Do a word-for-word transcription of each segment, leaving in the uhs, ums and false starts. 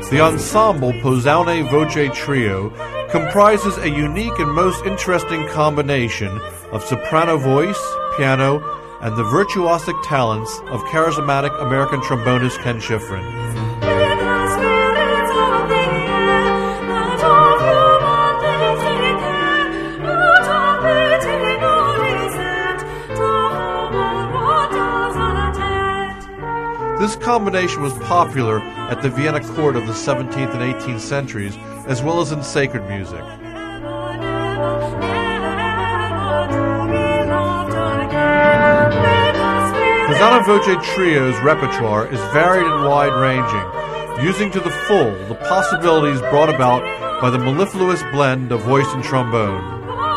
The ensemble Posaune Voce Trio comprises a unique and most interesting combination of soprano voice, piano, and the virtuosic talents of charismatic American trombonist Ken Schifrin. This combination was popular at the Vienna court of the seventeenth and eighteenth centuries, as well as in sacred music. Posaune Voce Trio's repertoire is varied and wide-ranging, using to the full the possibilities brought about by the mellifluous blend of voice and trombone.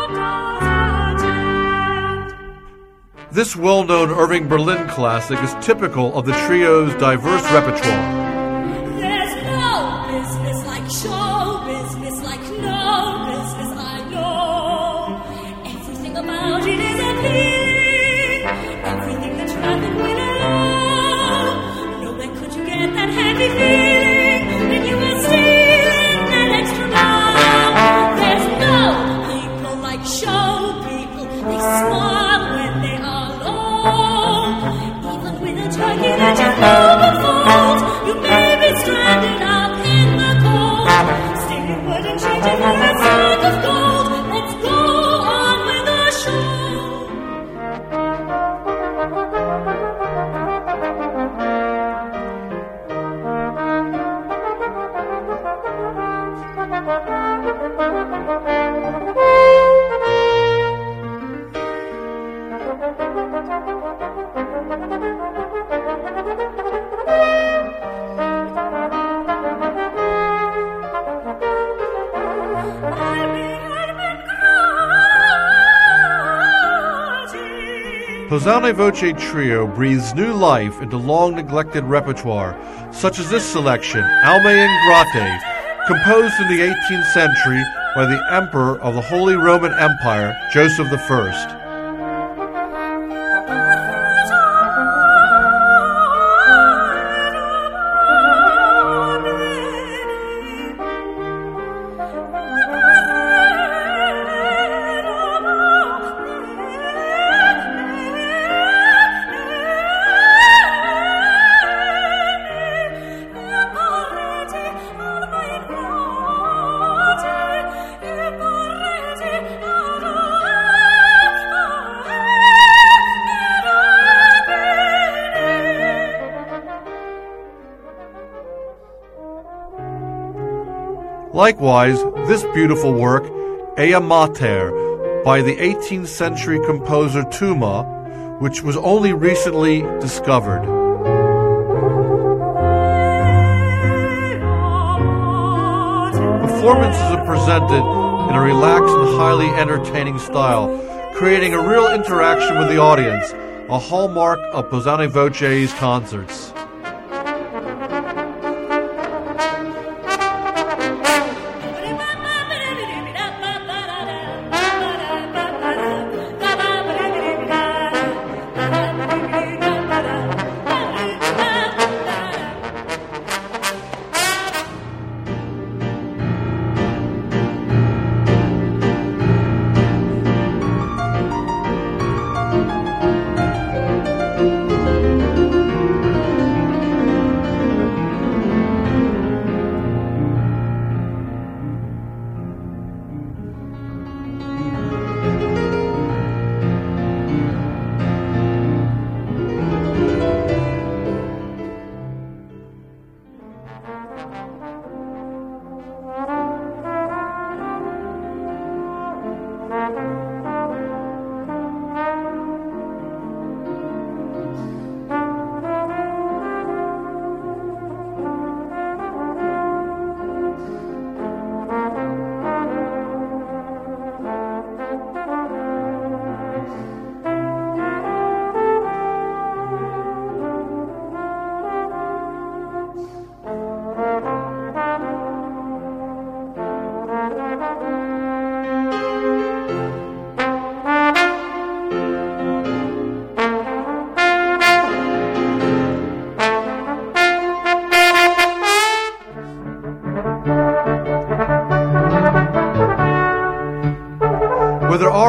This well-known Irving Berlin classic is typical of the trio's diverse repertoire. There's no business like show business, like no business I know. Everything about it is appealing, everything the traffic will allow. Nowhere could you get that happy feeling when you were stealing that extra mile. There's no people like show people, they smile when they are. Even with a turkey that you know before, you may be stranded up in the cold. Sticking wood and changing for a sack of gold. Let's go on with the show. Posaune Voce Trio breathes new life into long-neglected repertoire, such as this selection, Alme Ingrate, composed in the eighteenth century by the Emperor of the Holy Roman Empire, Joseph the First. Likewise, this beautiful work, Ea Mater, by the eighteenth century composer Tuma, which was only recently discovered. Performances are presented in a relaxed and highly entertaining style, creating a real interaction with the audience, a hallmark of Posaune Voce's concerts.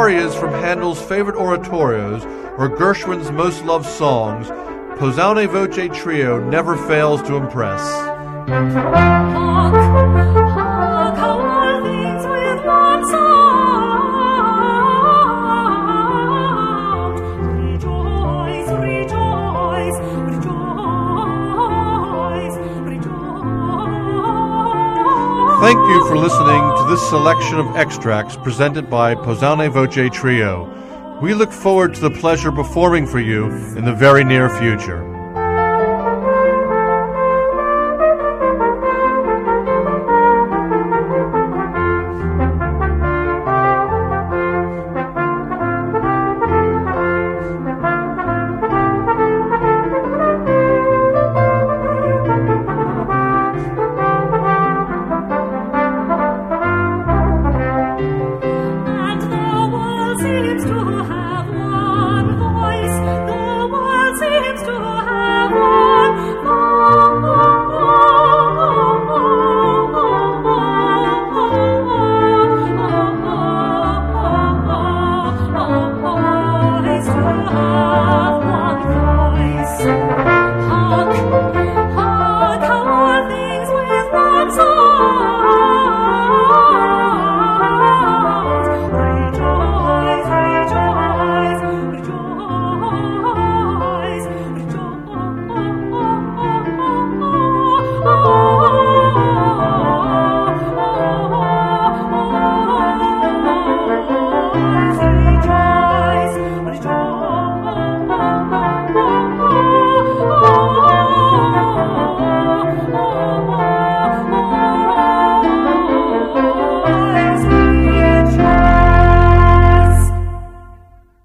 arias from Handel's favorite oratorios or Gershwin's most loved songs, Posaune Voce Trio never fails to impress. Hark, hark, how all things with one sound. Rejoice, rejoice, rejoice, rejoice. Thank you for listening to this selection of extracts presented by Posaune Voce Trio. We look forward to the pleasure performing for you in the very near future.